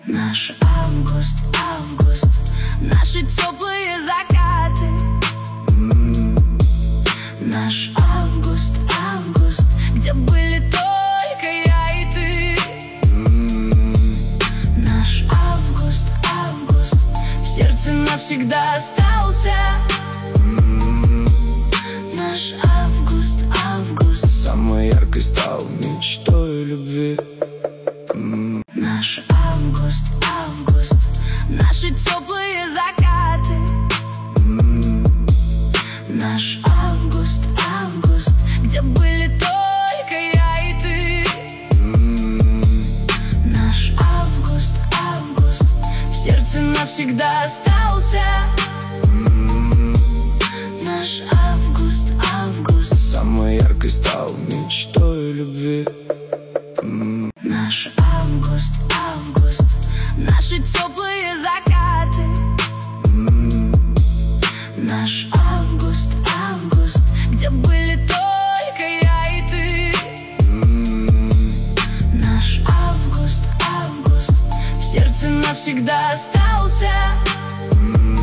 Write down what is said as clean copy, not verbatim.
Наш август, август, наши теплые закаты. Наш август, август, где были только я и ты. Наш август, август, в сердце навсегда остался. Наш август, август, самой яркой стал мечтой любви. Наш август, август, наши теплые закаты. Наш август, август, где были только я и ты. Наш август, август, в сердце навсегда остался. Наш август, август, самой яркой стал мечтой любви. наш август, август, наши теплые закаты. Наш август, август, где были только я и ты. Наш август, август, в сердце навсегда остался.